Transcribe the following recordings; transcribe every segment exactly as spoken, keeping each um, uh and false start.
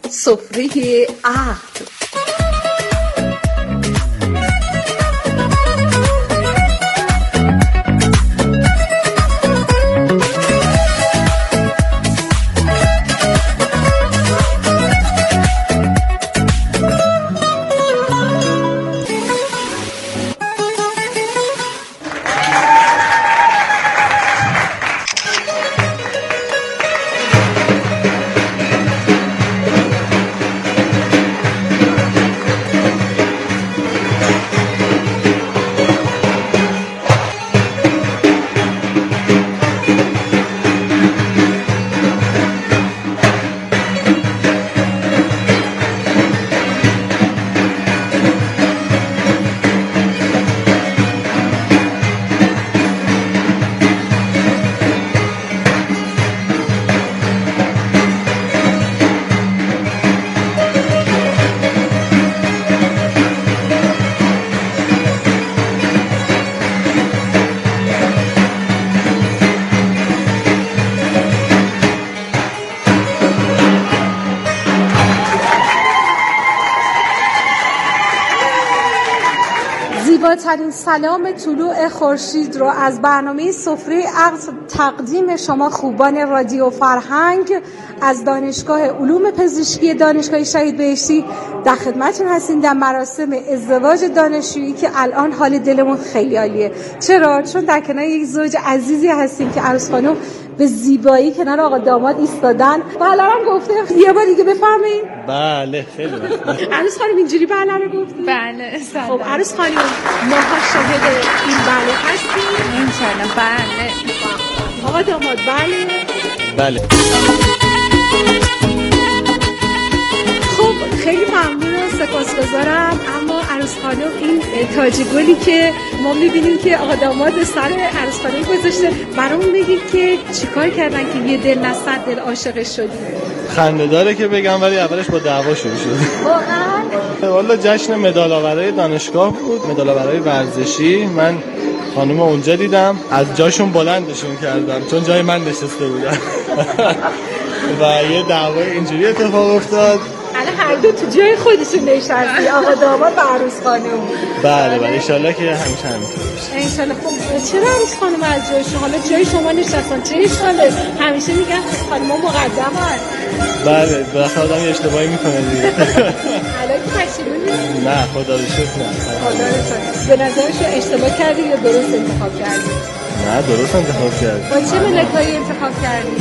سفره عقل. زیباترین سلام طلوع خورشید رو از برنامه سفره عقل تقدیم شما خوبان رادیو فرهنگ از دانشگاه علوم پزشکی دانشگاه شهید بهشتی در خدمتتون هستیم در مراسم ازدواج دانشجویی که الان حال دلمون خیلی عالیه. چرا؟ چون در کنار یک زوج عزیزی هستیم که عروس خانم به زیبایی کنار آقا داماد ایستادن. بله هم گفته یه بار دیگه بفرمایید. بله خیلی ممنون. عروس خانم اینجوری بله رو گفتی؟ بله. خب عروس خانم ماها شاهد این بله هستیم انشالله. بله. آقا داماد بله. بله. خب خیلی ممنون و سپاسگزارم. اما عروس خانم این تاج گلی که ما می‌بینیم که آقا داماد سر عروس خانم گذاشته، برامون بگید که چیکار کردن که یه دل نه صد دل عاشقش شدی؟ خنده داره که بگم ولی اولش با دعوا شروع شد. واقعا؟ والا جشن مدال آورای دانشگاه بود، مدال آورای ورزشی. من خانم اونجا دیدم، از جاشون بلندشون کردم چون جای من نشسته بودن و یه دعوای اینجوری اتفاق افتاد. الان هر دو تو جای خودشون نشستی، آقا داماد و عروس خانم. بله بله انشالله که همیشه همینطور باشه. انشالله. خب چرا عروس خانم از جای شما، حالا جای شما نشستن چه اشکاله؟ همیشه میگن خانم مقدمن. بله بالاخره آدم یه اشتباهی میکنه دیگه. الان که پشیمونی؟ نه خدا رو شکر نه. خدا رو شکر. به نظرش اشتباه کردی یا درست انتخاب کردی؟ نه درست انتخاب کردی. با چه ملکایی انتخاب کردی؟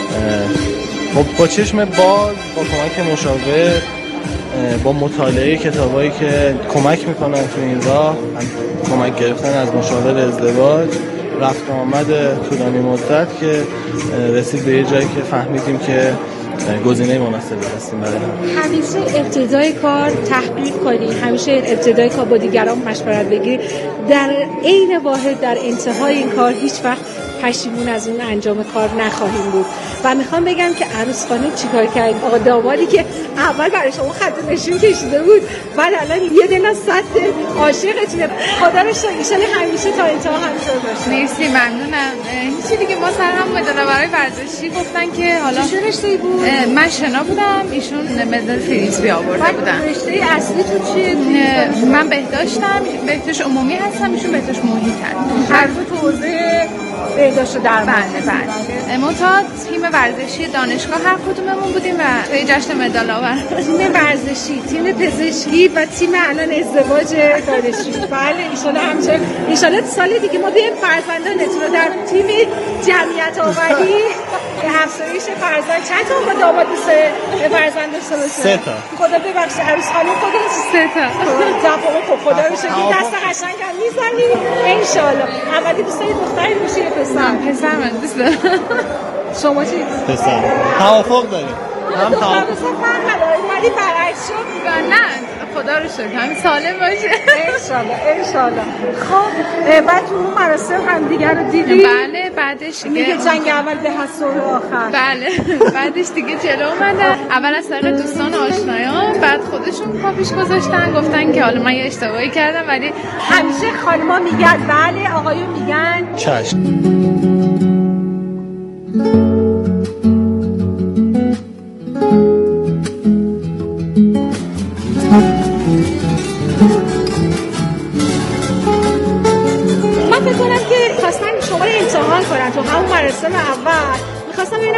خب با چشم باز، با کمک مشاور، با مطالعه کتابایی که کمک میکنن تو این راه، کمک گرفتن از مشاور ازدواج، رفت آمد طولانی مدت که رسید به یه جایی که فهمیدیم که گزینه مناسبی هستیم برای هم. همیشه ابتدای کار تحقیق کنی، همیشه ابتدای کار با دیگران مشورت بگیری، در عین واحد در انتهای این کار هیچ وقت پشیمون از اون انجام کار نخواهیم بود. و میخوام بگم که عروس خانم چیکار کرد؟ آقا دامادی که اول برای شما خط نشون کشیده بود بعد الان یه دل از صد عاشقتونه. خدا رو شکر ان همیشه تا انتها همینطور باشه. مرسی ممنونم. هیچی دیگه ما سر هم مدال برای ورزشی گفتن که حالا چه رشته‌ای بود؟ من شنا بودم، ایشون مدال فریسبی آورده بودن. رشته اصلی تو چیه؟ من بهداشتم، بهداشت عمومی هستم، ایشون بهداشت محیط هست. هر دو تو حوزه بهداشت و درمان. بله بله. ما تا تیم ورزشی دانشگاه هر کدوممون بودیم و توی جشن مدال آور. تیم ورزشی، تیم پزشکی و تیم الان ازدواج دانشجو. بله ان شاءالله همچنین ان شاءالله سال دیگه ما بیایم فرزندانتون رو در تیم جمعیت آوری به افزایش فرزند. چند تا با داماد سه فرزند داشته باشه؟ سه تا. خدا ببخشه عروس خانم خدا سه تا. تفاهم خب خدا رو شکر دست قشنگ هم میزنی ان شاءالله. اولی دوست داری دختری بشه یا پسر؟ پسر من دوست دارم. شما چی؟ پسر. توافق داریم. هم توافق داریم. ولی برعکس شد. نه خدا رو شکر همین سالم باشه انشالله انشالله. خب بعد تو اون مراسم هم دیگر رو دیدی؟ بله بعدش دیگه میگه جنگ اول به حسور آخر. بله بعدش دیگه جلو اومدن. اول از طریق دوستان و آشنایان، بعد خودشون پاپیش گذاشتن گفتن که حالا من یه اشتباهی کردم ولی همیشه خانما میگن بله، آقایون میگن چشم.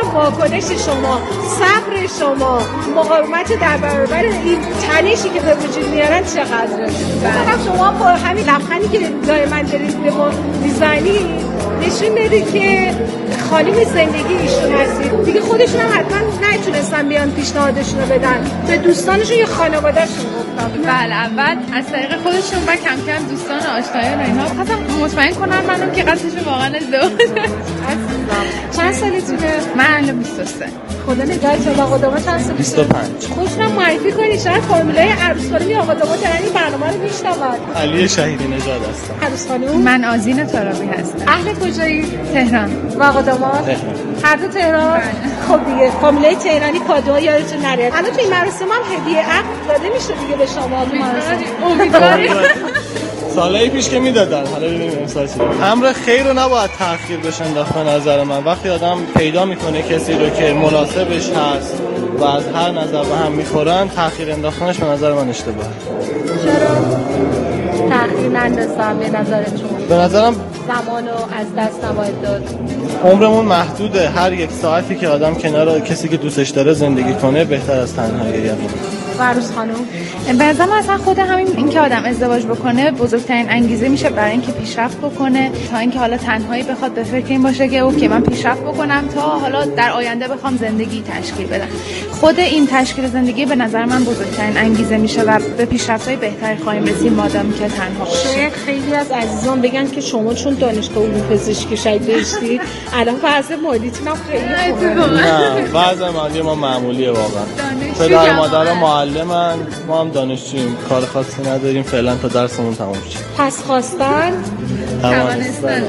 واکنش شما، صبر شما، مقاومت در برابر این تنشی که به وجود میارن چقدره. مثلا شما با همین لبخندی که دائما دارید به ما میزنید نشون میده که خانم زندگی ایشون هستید. دیگه خودشون هم حتما نتونستن بیان پیشنهادشون رو بدن، به دوستانشون یا خانواده‌شون گفتن. بله، اول از طریق خودشون و کم کم دوستان و آشنایان و اینا خواستم مطمئن کنم منو که قصدشون واقعا ازدواج هست. چند سالتونه؟ من بیست و سه. خدا نگهدار. و آقا داماد چند سالشه؟ بیست و پنج. خودشون معرفی کنید، شاید فرمولای عروس خانمی آقا داماد دارن این برنامه رو میشنون. علی شهیدی نژاد هستم. عروس خانم؟ من آذین ترابی هستم. اهل کجایی؟ تهران. و آقا داماد؟ تهران. هر دو تهران؟ خب دیگه فامیلای تهرانی کادوها یادتون نره. الان تو این مراسم هم هدیه عقد داده میشه دیگه به شما تو مراسم. امیدواریم. سالایی پیش که میدادن، حالا ببینیم امسال چی. امر خیر رو نباید تأخیر بشه انداخت به نظر من. وقتی آدم پیدا میکنه کسی رو که مناسبش هست و از هر نظر به هم میخورن، تأخیر انداختنش به نظر من اشتباهه. چرا تأخیر نندازم به نظرتون؟ به نظرم زمانو از دست نباید داد. عمرمون محدوده. هر یک ساعتی که آدم کنار کسی که دوستش داره زندگی کنه بهتر از تنهایی. عروس خانم به نظرم اصلا خود همین اینکه آدم ازدواج بکنه بزرگترین انگیزه میشه برای اینکه پیشرفت بکنه، تا اینکه حالا تنهایی بخواد به فکر این باشه که اوکی من پیشرفت بکنم تا حالا در آینده بخوام زندگی تشکیل بدم. خود این تشکیل زندگی به نظر من بزرگترین انگیزه میشه و به پیشرفت‌های بهتری خواهیم رسید مادامی که تنها باشیم. شاید خیلی از عزیزان بگن که شما چون دانشگاه علوم پزشکی شاید بهشتید الان وضع مالیتون هم خیلی خوبه. نه، وضع مالی ما معمولیه واقعا. پدر مادر معلمن، ما هم دانشجوییم، کار خاصی نداریم فعلا تا درسمون تموم شه. پس خواستن توانستن.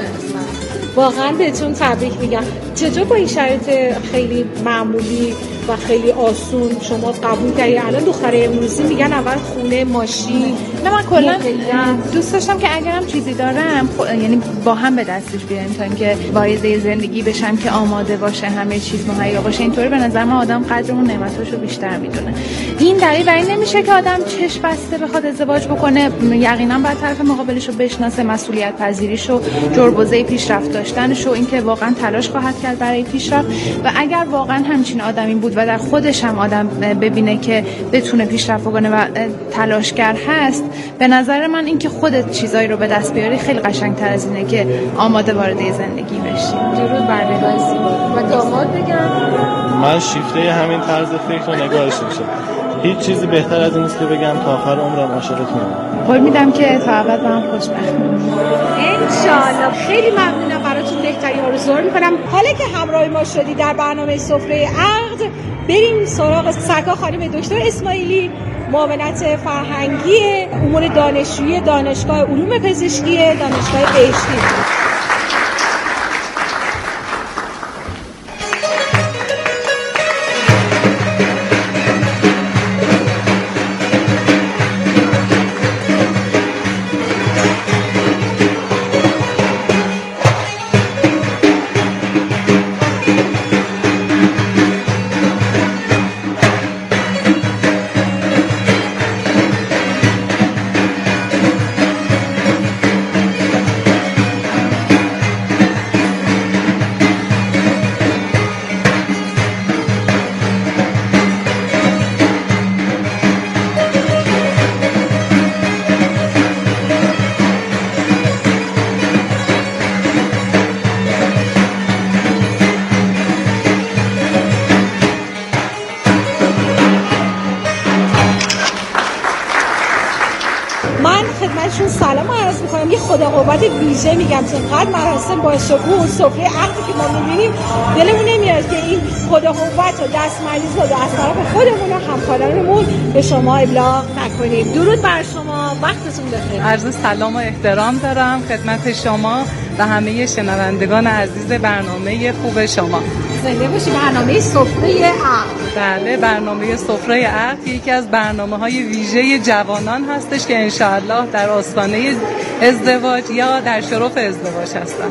واقعا بهتون تبریک میگم. چطور با این شرایط خیلی معمولی و خیلی آسون شما قبول کردید؟ الان دختره امروزی میگن اول خونه، ماشین. نه من کلا دوست داشتم که اگرم چیزی دارم خ... یعنی با هم به دستش بیاریم تا اینکه وارد زندگی بشم که آماده باشه، همه چیز مهیا باشه. اینطوری به نظر من آدم قدر اون نعمتاشو بیشتر میدونه. این دلیل بر این نمیشه که آدم چشم بسته بخواد ازدواج بکنه. یقینا باید طرف مقابلشو بشناسه، مسئولیت پذیریشو، جربوزه پیشرفت داشتنشو، اینکه واقعا تلاش خواهد کرد برای پیشرفت و اگر واقعا همچین آدمی بود و در خودش هم آدم ببینه که بتونه پیشرفت بکنه و تلاشگر هست، به نظر من اینکه خودت چیزایی رو به دست بیاری خیلی قشنگ‌تر از اینه که آماده وارد زندگی بشی. درود بر نگاه زیبا. و داماد بگم من شیفته همین طرز فکر و نگاهش میشه. هیچ چیزی بهتر از این نیست که بگم تا آخر عمرم عاشقتونم. قول میدم که تا ابد با هم خوشبخت باشیم. انشالله. خیلی ممنونم، براتون بهترین آرزوها میکنم. حالا که همراه ما شدی در برنامه سفره عقد، بریم سراغ سرکار خانم دکتر اسماعیلی، معاونت فرهنگی امور دانشجویی دانشگاه علوم پزشکی دانشگاه بهشتی. خدمتشون سلام عرض میکنم. یه خدا قوت ویژه میگم چون قد مراسم با شکوه و سفره عقدی که ما میبینیم دلمون نمیاد که این خدا قوت و دستمریز رو از طرف خودمون و همکارانمون به شما ابلاغ نکنیم. درود بر شما، وقتتون بخیر. عرض سلام و احترام دارم خدمت شما و همه شنوندگان عزیز برنامه خوب شما. زنده باشی. برنامه سفره عقد. بله، برنامه سفره عقد یکی از برنامه‌های ویژه جوانان هستش که انشاءالله در آستانه ازدواج یا در شرف ازدواج هستن.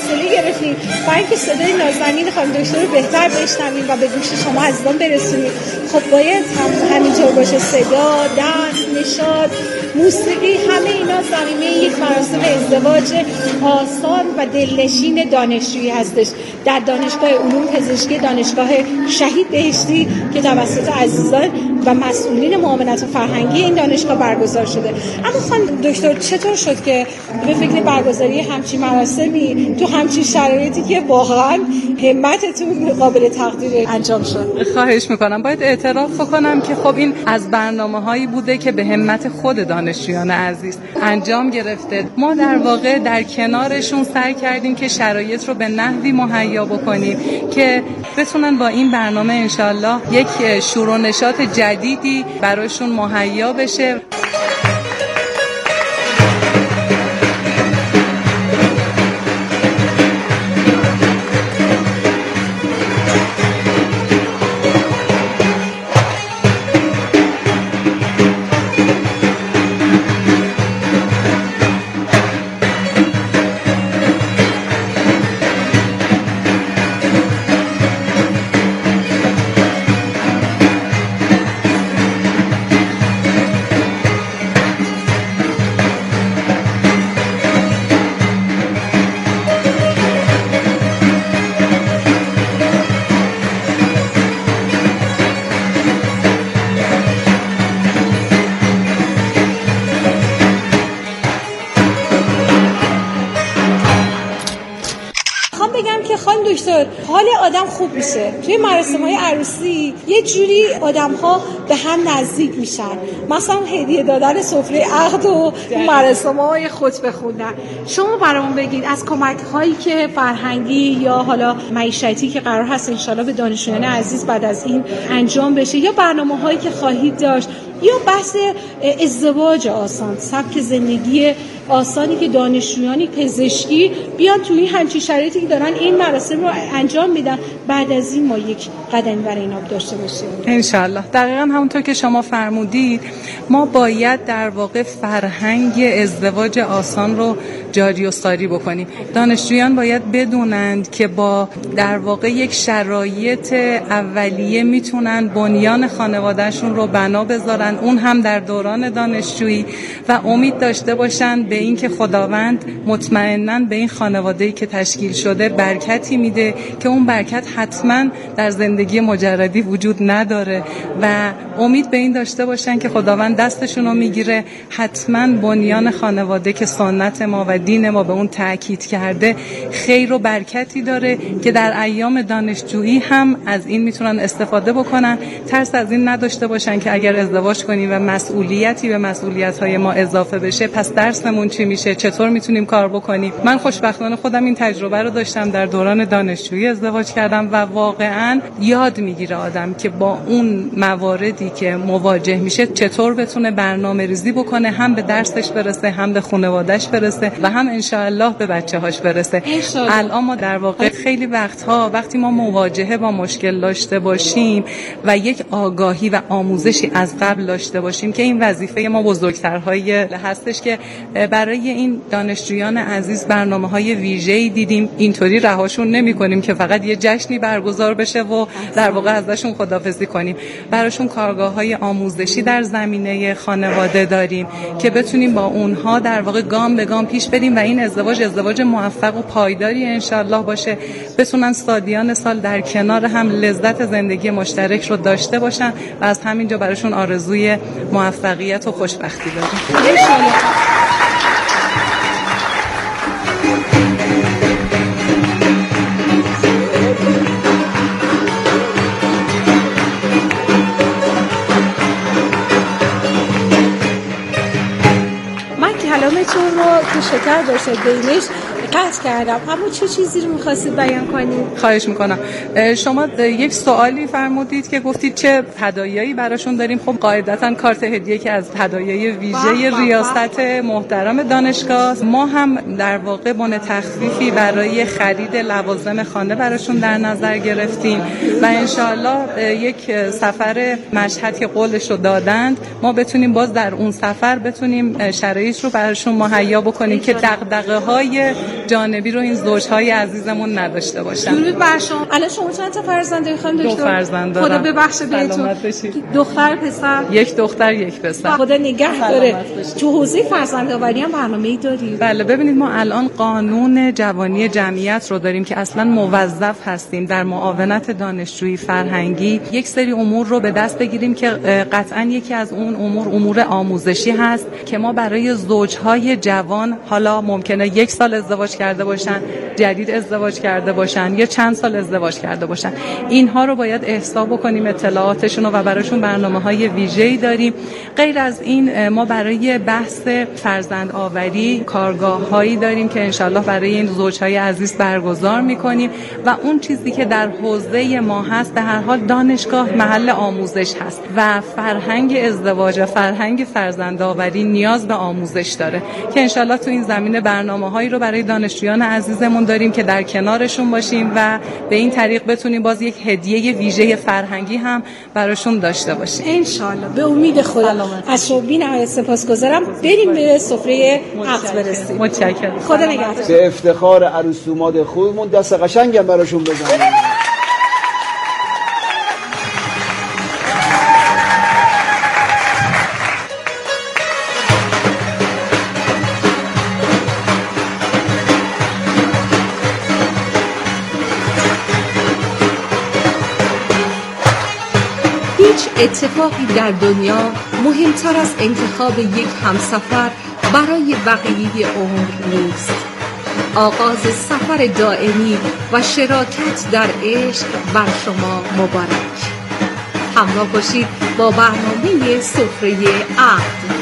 فاصله گرفتیم برای اینکه صدای نازنین خانم دکتر رو بهتر بشنویم و به گوش شما عزیزان برسونیم. خب باید هم همینطور باشه، صدا، دنس، نشاط، موسیقی، همه اینا زمینه یک مراسم ازدواج آسان و دلنشین دانشجویی هستش در دانشگاه علوم پزشکی دانشگاه شهید بهشتی که توسط عزیزان و مسئولین معاونت فرهنگی این دانشگاه برگزار شده. اما خانم دکتر چطور شد که به فکر برگزاری همچین مراسمی تو همچین شرایطی که واقعا همتتون قابل تقدیر انجام شد؟ خواهش میکنم. باید اعتراف کنم که خب این از برنامه‌هایی بوده که به همت خود دانشجویان عزیز انجام گرفته. ما در واقع در کنارشون سعی کردیم که شرایط رو به نحوی مهیا بکنیم که بتونن با این برنامه انشالله یک شور و نشاط جدیدی براشون مهیا بشه. دکتر حال آدم خوب میشه توی مراسم‌های عروسی، یه جوری آدم‌ها به هم نزدیک میشن، مثلا هدیه دادن سفره عقد و مراسم‌های خطبه خوندن. شما برامون بگید از کمک‌هایی که فرهنگی یا حالا معیشتی که قرار هست انشالله به دانشجویان عزیز بعد از این انجام بشه یا برنامه‌هایی که خواهید داشت یا بحث ازدواج آسان، سبک زندگی آسانی که دانشجویانی پزشکی بیان توی همچین شرایطی که دارن این مراسم رو انجام میدن، بعد از این ما یک قدمی برای اینا داشته باشیم انشالله. دقیقاً همونطور که شما فرمودید ما باید در واقع فرهنگ ازدواج آسان رو جاری و ساری بکنیم. دانشجویان باید بدونند که با در واقع یک شرایط اولیه میتونن بنیان خانوادهشون رو بنا بذارن، اون هم در دوران دانشجویی، و امید داشته باشن به این که خداوند مطمئناً به این خانواده‌ای که تشکیل شده برکتی میده که اون برکت حتماً در زندگی مجردی وجود نداره و امید به این داشته باشن که خداوند دستشون رو میگیره، حتماً بنیان خانواده که سنت ما و دین ما به اون تأکید کرده خیر و برکتی داره که در ایام دانشجویی هم از این میتونن استفاده بکنن، ترس از این نداشته باشن که اگر ازدواج کنیم و مسئولیتی به مسئولیت‌های ما اضافه بشه پس درسمون چی میشه، چطور میتونیم کار بکنیم. من خوشبختانه خودم این تجربه رو داشتم، در دوران دانشجویی ازدواج کردم و واقعاً یاد میگیره آدم که با اون مواردی که مواجه میشه چطور بتونه برنامه‌ریزی بکنه، هم به درسش برسه، هم به خانواده‌اش برسه و هم انشاءالله به بچه‌هاش برسه. الان ما در واقع خیلی وقتها وقتی ما مواجهه با مشکل داشته باشیم و یک آگاهی و آموزشی از قبل داشته باشیم که این وظیفه ما بزرگترهای هستش که برای این دانشجویان عزیز برنامه‌های ویژه‌ای دیدیم، اینطوری رهاشون نمی‌کنیم که فقط یه جشنی برگزار بشه و در واقع ازشون خداحافظی کنیم. براشون کارگاه‌های آموزشی در زمینه خانواده داریم که بتونیم با اونها در واقع گام به گام پیش بریم و این ازدواج ازدواج موفق و پایداری انشالله باشه، بتونن سالیان سال در کنار هم لذت زندگی مشترک رو داشته باشن و از همینجا براشون آرزوی موفقیت و خوشبختی داریم انشالله. کلامتون رو تو شکر باشه بینش قطع کردم، اما چه چیزی رو می‌خواستید بیان کنید؟ خواهش میکنم. شما یک سوالی فرمودید که گفتید چه هدایایی براشون داریم. خب قاعدتاً کارت هدیه که از هدایای ویژه ریاست محترم دانشگاه، ما هم در واقع بن تخفیفی برای خرید لوازم خانه براشون در نظر گرفتیم و انشالله یک سفر مشهد که قولش رو دادند ما بتونیم باز در اون سفر بتونیم شرایط رو براشون مهیا بکنیم که دغدغه‌های جانبی رو این زوجهای عزیزمون نداشته باشن. درود بر شما. الان شما چند تا فرزند دارید خانم دکتر؟ دو فرزند دارم. خدا ببخشه بهتون. دختر پسر؟ یک دختر یک پسر. خدا نگه داره. تو حوزه فرزندآوری هم برنامه‌ای دارید؟ بله ببینید ما الان قانون جوانی جمعیت رو داریم که اصلا موظف هستیم در معاونت دانشجویی فرهنگی یک سری امور رو به دست بگیریم که قطعا یکی از اون امور امور آموزشی هست که ما برای زوجهای جوان، حالا ممکنه یک سال ازدواج کرده باشن، جدید ازدواج کرده باشن یا چند سال ازدواج کرده باشن، اینها رو باید احساب بکنیم اطلاعاتشون رو و براشون برنامه‌های ویژه‌ای داریم. غیر از این ما برای بحث فرزند آوری کارگاه‌هایی داریم که انشالله برای این زوجهای عزیز برگزار می‌کنیم و اون چیزی که در حوزه ما هست به هر حال دانشگاه محل آموزش هست و فرهنگ ازدواج و فرهنگ فرزند آوری نیاز به آموزش داره که انشالله تو این زمینه برنامه‌هایی رو برای دانشجویان عزیزمون داریم که در کنارشون باشیم و به این طریق بتونیم باز یک هدیه ویژه فرهنگی هم براشون داشته باشیم انشالله. به امید خدا. از شما بی‌نهایت سپاسگزارم. بریم به سفره عقد برسیم. متشکرم. خدا نگهدار. به افتخار عروس دوماد خوبمون دست قشنگم براشون بزنیم. اتفاقی در دنیا مهمتر از انتخاب یک همسفر برای بقیه عمر نیست. آغاز سفر دائمی و شراکت در عشق بر شما مبارک. همراه باشید با برنامه سفره عقد.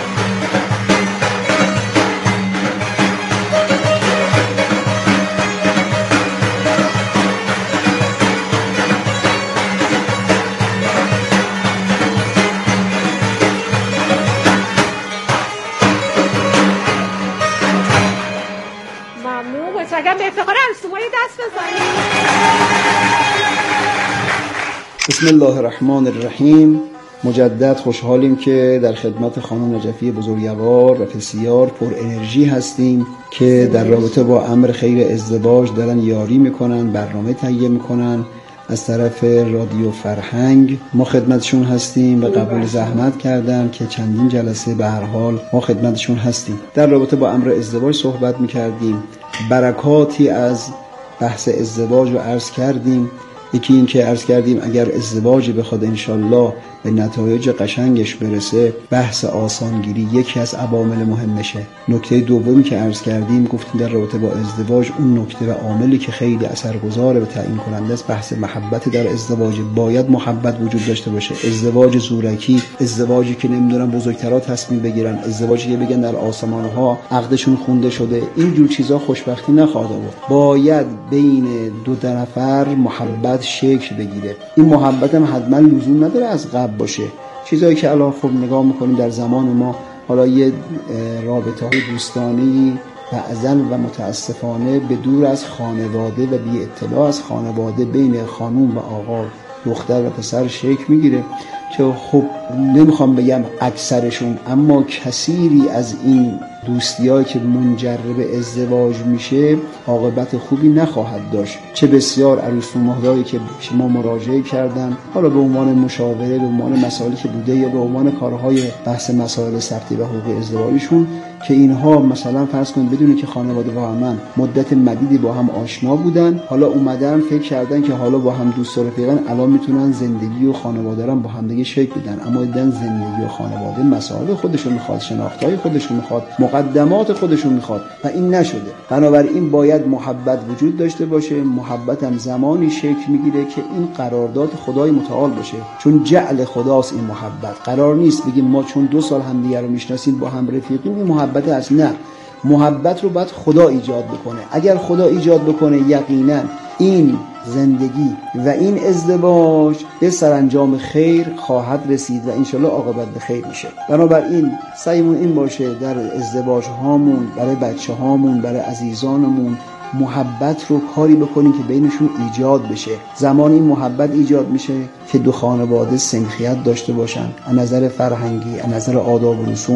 بسم الله الرحمن الرحیم. مجدد خوشحالیم که در خدمت خانم نجفی بزرگوار و بسیار پر انرژی هستیم که در رابطه با امر خیر ازدواج دارن یاری میکنن، برنامه تهیه میکنن. از طرف رادیو فرهنگ ما خدمتشون هستیم و قبول زحمت کردن که چندین جلسه به هر حال ما خدمتشون هستیم. در رابطه با امر ازدواج صحبت میکردیم، برکاتی از بحث ازدواج رو عرض کردیم. یکی این که عرض کردیم اگر ازدواج بخواد انشالله به نتایج قشنگش برسه، بحث آسانگیری یکی از عوامل مهمشه. نکته دومی که عرض کردیم گفتیم در رابطه با ازدواج اون نکته و عاملی که خیلی اثرگذار و تعیین کننده است بحث محبت در ازدواج. باید محبت وجود داشته باشه. ازدواج زورکی، ازدواجی که نمیدونم بزرگترها تصمیم بگیرن، ازدواجی که بگن در آسمان ها عقدشون خونده شده، این جور چیزا خوشبختی نخواهد آورد. باید بین دو نفر محبت شکل بگیره. این محبت هم حتما لزوم نداره از قبل باشه. چیزایی که الان خب نگاه میکنیم در زمان ما، حالا یه رابطه های دوستانی بعضن و متاسفانه به دور از خانواده و بی اطلاع از خانواده بین خانوم و آقا، دختر و پسر شکل میگیره که خب نمیخوام بگم اکثرشون، اما کثیری از این دوستی‌هایی که منجر به ازدواج میشه عاقبت خوبی نخواهد داشت. چه بسیار عروس دومادهایی که شما مراجعه کردن، حالا به عنوان مشاوره، به عنوان مسائلی که بوده یا به عنوان کارهای بحث مسائل سختی و حقوق ازدواجشون، که اینها مثلا فرض کنید بدونید که خانواده با هم مدت مدیدی با هم آشنا بودن، حالا اومدن فکر کردن که حالا با هم دوست و رفیقن، الان میتونن زندگی و خانواده رو با هم دیگه شکل بدن، اما دیدن زندگی و خانواده مسائل خودشون میخواد، شناختای خودشون میخواد، مقدمات خودشون میخواد و این نشده. بنابراین باید محبت وجود داشته باشه. محبت هم زمانی شکل میگیره که این قرارداد خدای متعال باشه، چون جعل خداست این محبت. قرار نیست بگیم ما چون دو سال همدیگه رو میشناسیم با هم رفیقیم این محبت است. نه، محبت رو باید خدا ایجاد بکنه. اگر خدا ایجاد بکنه یقینا این زندگی و این ازدواج به سرانجام خیر خواهد رسید و انشالله عاقبت به خیر میشه. بنابراین سعیمون این باشه در ازدواج هامون، برای بچه هامون، برای عزیزانمون محبت رو کاری بکنیم که بینشون ایجاد بشه. زمان این محبت ایجاد میشه که دو خانواده سنخیت داشته باشن، از نظر فرهنگی، از نظر آداب و رسوم،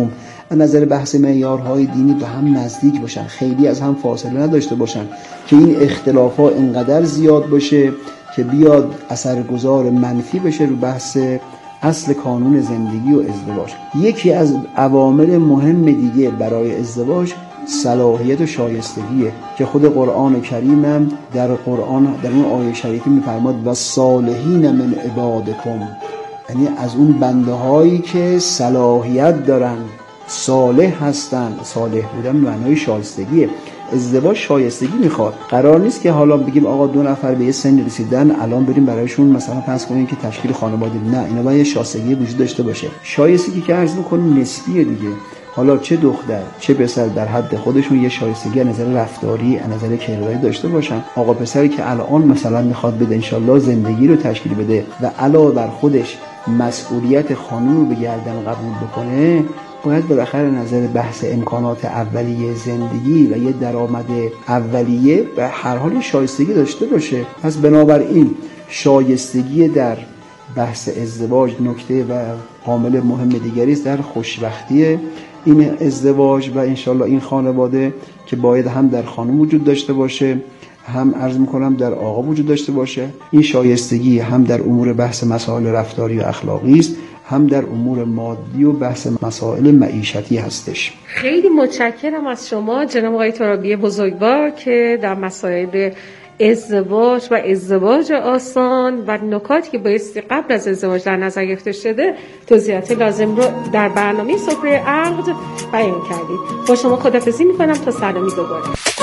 از نظر بحث معیارهای دینی به هم نزدیک باشن، خیلی از هم فاصله نداشته باشن که این اختلافات اینقدر زیاد باشه که بیاد اثرگذار منفی بشه رو بحث اصل قانون زندگی و ازدواج. یکی از عوامل مهم دیگه برای ازدواج صلاحیت و شایستگیه که خود قرآن کریم هم در قرآن در اون آیه شریفی می‌فرماد و صالحین من عبادکم، یعنی از اون بنده هایی که صلاحیت دارن، صالح هستن. صالح بودن معنای شایستگیه. ازدواج شایستگی میخواد. قرار نیست که حالا بگیم آقا دو نفر به یه سن رسیدن الان بریم برایشون مثلا فرض کنیم که تشکیل خانواده. نه، اینا باید شایستگی وجود داشته باشه. شایستگی که عرض می‌کنیم نسبیه دیگه. حالا چه دختر چه پسر در حد خودشون یه شایستگی از نظر رفتاری، از نظر کرداری داشته باشن. آقا پسری که الان مثلا میخواد بده انشالله زندگی رو تشکیل بده و علاوه بر خودش مسئولیت خانم رو به گردن قبول بکنه، باید بالاخره نظر بحث امکانات اولیه زندگی و یه درآمد اولیه به هر حال شایستگی داشته باشه. پس بنابراین شایستگی در بحث ازدواج نکته و عامل مهم دیگری است در خوشبختی این ازدواج و انشالله این خانواده که باید هم در خانم وجود داشته باشه، هم عرض میکنم در آقا وجود داشته باشه. این شایستگی هم در امور بحث مسائل رفتاری و اخلاقی است، هم در امور مادی و بحث مسائل معیشتی هستش. خیلی متشکرم از شما جناب آقای ترابی بزرگوار که در مسائل ازدواج و ازدواج آسان و نکاتی که بایستی قبل از ازدواج در نظر گرفته شده توضیحات لازم رو در برنامه سفره عقد بیان کردید. با شما خداحافظی میکنم تا سلامی دوباره.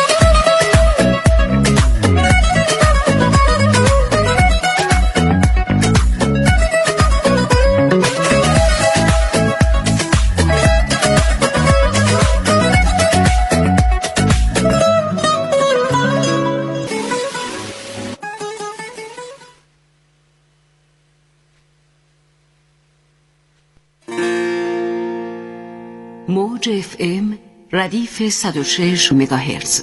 موج اف ام ردیف صد و شش مگاهرتز.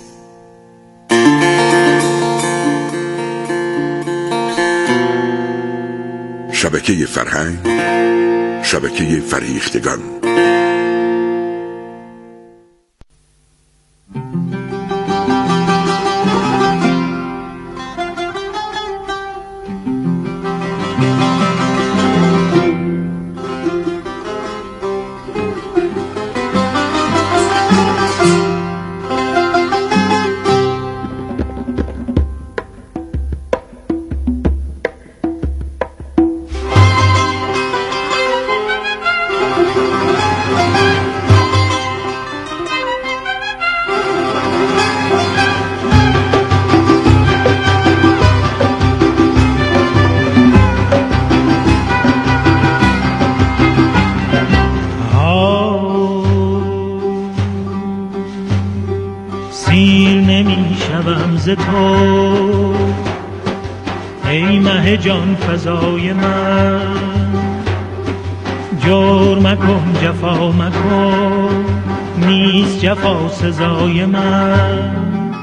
شبکه فرهنگ، شبکه فریختگان. تو ای مه جان فضای من، جور مکن جفا مکن نیست جفا سزای من.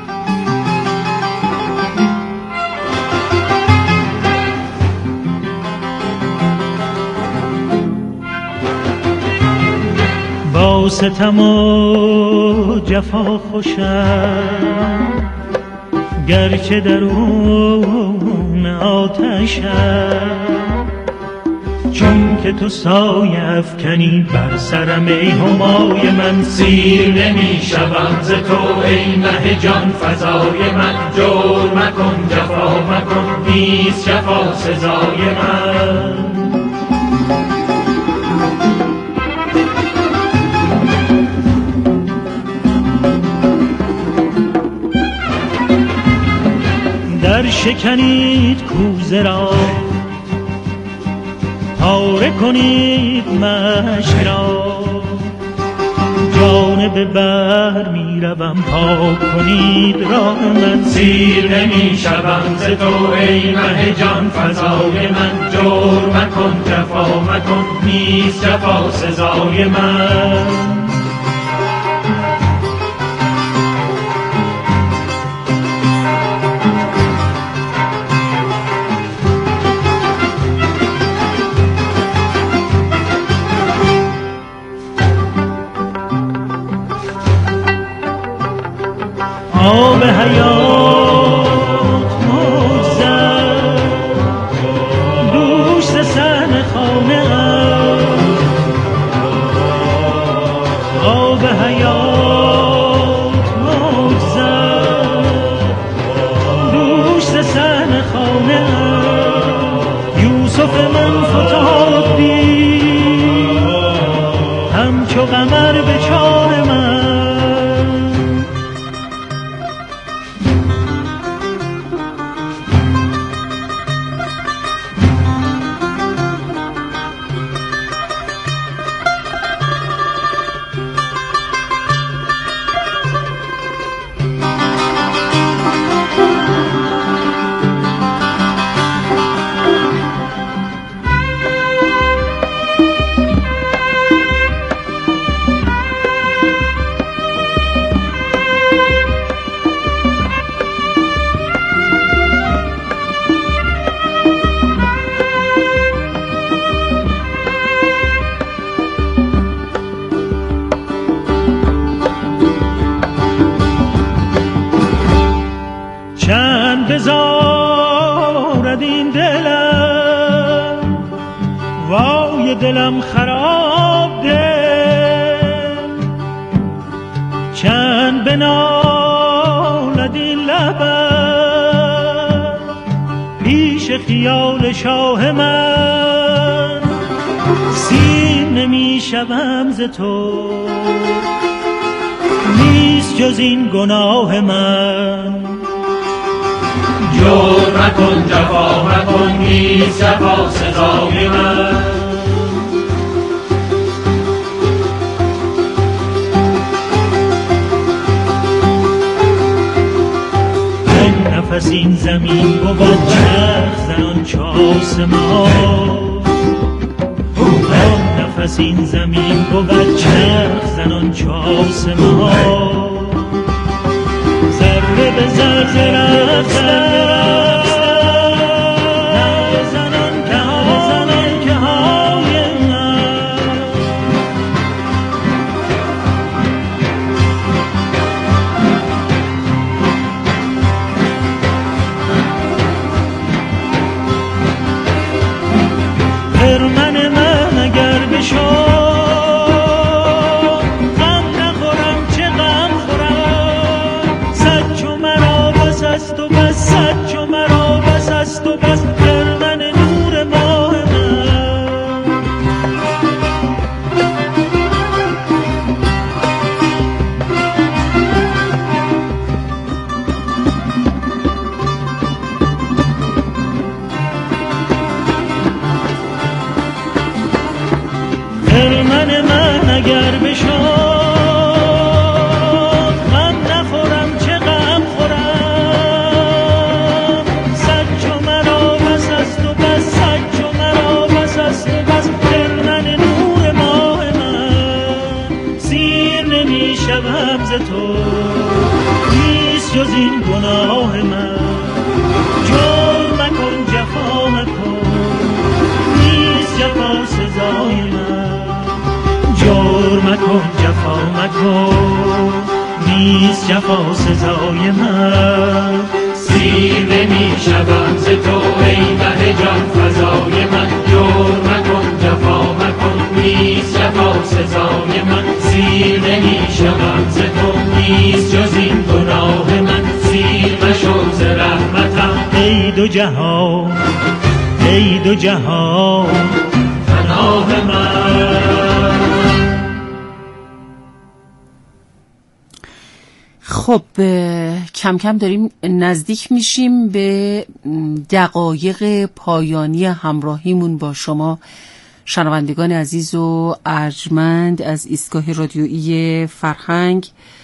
با ستم و جفا خوشم گرچه درون آتشم، چون که تو سایه افکنی بر سرم ای همای من. سیر نمی شوم ز تو ای مه جان فضای من، جور مکن جفا مکن نیست جفا سزای من. در شکنید کوزه را پاره کنید مشک را، جانب بحر می روم پاک کنید راه من. سیر نمی شوم ز تو ای مه جان فضای من، جور مکن جفا مکن نیست جفا سزای من. آب حیات موج زد دوش ز صحن خانه ام، آب حیات موج زد دوش ز صحن خانه ام، یوسف من فتاد دید همچو قمر به چار من. چند بزارد این دلم وای دلم خراب دل، چند بنالد این لبم پیش خیال شاه من، سیر نمی شوم ز تو نیست جز این گناه من. جور مکن جفا مکن نیست جفا سزای من، یک نفس این زمین بود چرخ زنان چو آسمان، یک نفس این زمین بود چرخ زنان چو آسمان، ذره به ذره رفتن زنان که ها زنان که های من، خرمن من اگر بشد تو بس صد چو مرا بس است و بس خرمن نور ماه من. خرمن من اگر بشد تو نیست جز این گناه من. جور مکن جفا مکن نیست جفا سزای من، جور مکن جفا مکن نیست جفا سزای من. سیر نمی شوم ز تو ای مه جان فزای من، جور مکن جفا مکن نیست جفا سزای من. سیر نمی شوم ز تو نیست جز این گناه من، سیر مشو ز رحمتم ای دو جهان ای دو جهان پناه من. خب کم کم داریم نزدیک میشیم به دقایق پایانی همراهیمون با شما شنوندگان عزیز و ارجمند از ایستگاه رادیویی فرهنگ.